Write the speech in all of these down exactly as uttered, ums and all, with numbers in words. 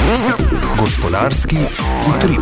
Gospodarski utrip.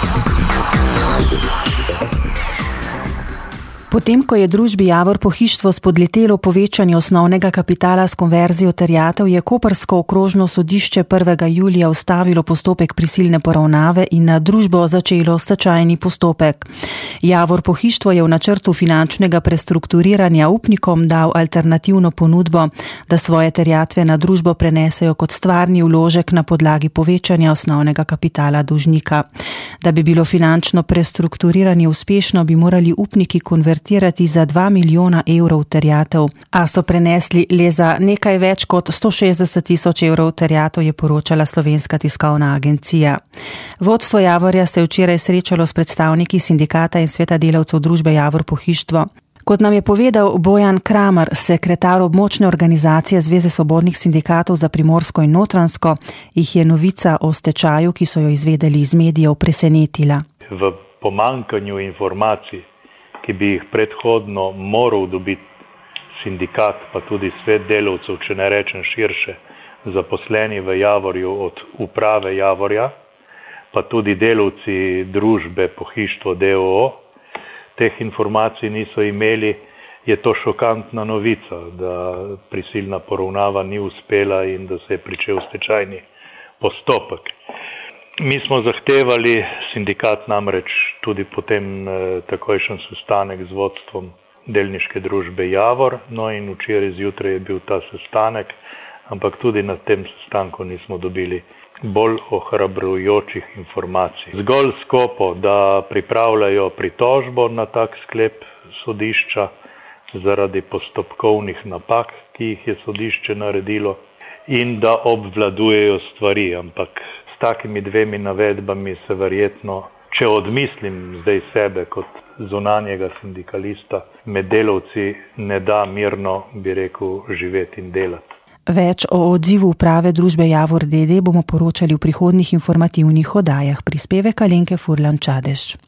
Potem, ko je družbi Javor Pohištvo spodletelo povečanje osnovnega kapitala s konverzijo terjatev, je koprsko okrožno sodišče prvega julija ustavilo postopek prisilne poravnave in na družbo začelo stečajni postopek. Javor Pohištvo je v načrtu finančnega prestrukturiranja upnikom dal alternativno ponudbo, da svoje terjatve na družbo prenesejo kot stvarni vložek na podlagi povečanja osnovnega kapitala dolžnika. Da bi bilo finančno prestrukturiranje uspešno, bi morali upniki konvertirati za dva milijona evrov terjatev, a so prenesli le za nekaj več kot sto šestdeset tisoč evrov terjatev, je poročala Slovenska tiskovna agencija. Vodstvo Javorja se je včeraj srečalo s predstavniki sindikata in sveta delavcev družbe Javor Pohištvo. Kot nam je povedal Bojan Kramar, sekretar območne organizacije Zveze svobodnih sindikatov za Primorsko in Notranjsko, jih je novica o stečaju, ki so jo izvedeli iz medijev, presenetila. V pomanjkanju informacij, ki bi jih predhodno moral dobiti sindikat, pa tudi svet delavcev, če ne rečem širše, zaposleni v Javorju od uprave Javorja, pa tudi delavci družbe Pohištvo d. o. o., teh informacij niso imeli, je to šokantna novica, da prisilna poravnava ni uspela in da se je pričel stečajni postopek. Mi smo zahtevali, sindikat namreč tudi potem eh, takojšen sestanek z vodstvom delniške družbe Javor, no in včeraj zjutraj je bil ta sestanek, ampak tudi na tem sestanku nismo dobili bolj ohrabrujočih informacij. Zgolj skopo, da pripravljajo pritožbo na tak sklep sodišča zaradi postopkovnih napak, ki jih je sodišče naredilo, in da obvladujejo stvari, ampak s takimi dvemi navedbami se verjetno, če odmislim zdaj sebe kot zunanjega sindikalista, med delavci ne da mirno, bi rekel, živeti in delati. Več o odzivu uprave družbe Javor d. d. bomo poročali v prihodnjih informativnih oddajah. Prispevek Alenke Furlan Čadež.